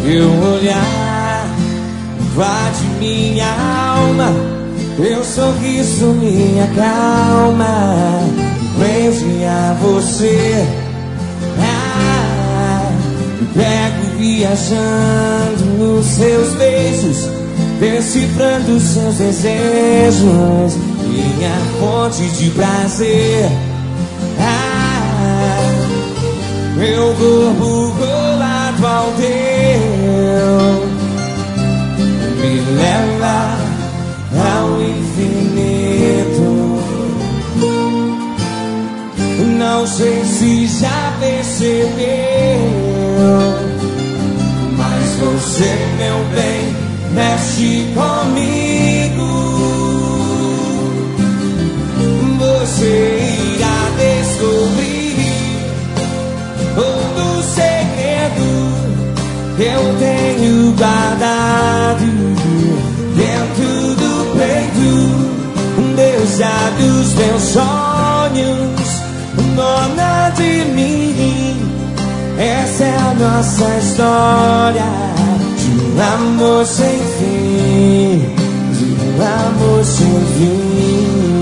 Teu olhar invade minha alma, teu sorriso me acalma, prende a você. Me pego viajando nos seus beijos, decifrando seus desejos, minha fonte de prazer. Meu corpo colado ao teu me leva ao infinito. Não sei se já percebeu, mas você, meu bem, mexe comigo. Você irá descobrir todo o segredo que eu tenho guardado dentro do peito, deusa dos meus sonhos, dona de mim. Essa é a nossa história de um amor sem fim, de um amor sem fim.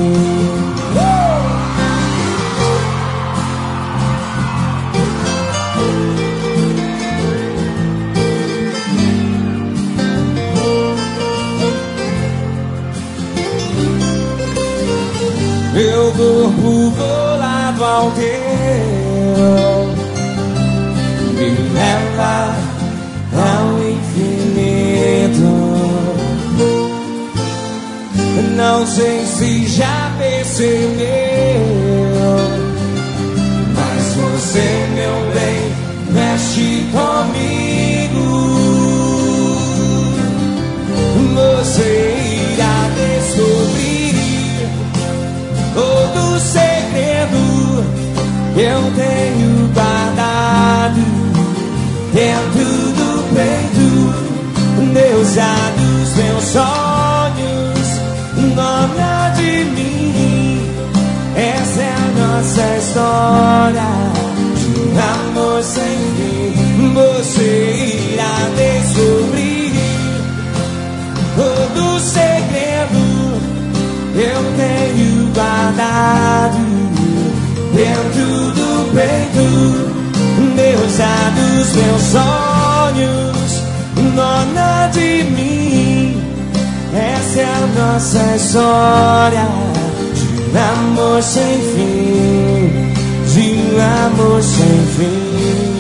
Meu corpo colado ao teu me leva ao infinito. Não sei se já percebeu, mas você, meu bem, mexe comigo. Você irá descobrir todo o segredo que eu tenho guardado dentro do peito, deusa dos meus sonhos, dona de mim. Essa é a nossa história de um amor sem fim. Você irá descobrir todo o segredo eu tenho guardado dentro do peito, deusa dos meus sonhos, dona de mim. Essa é a nossa história de um amor sem fim, de um amor sem fim.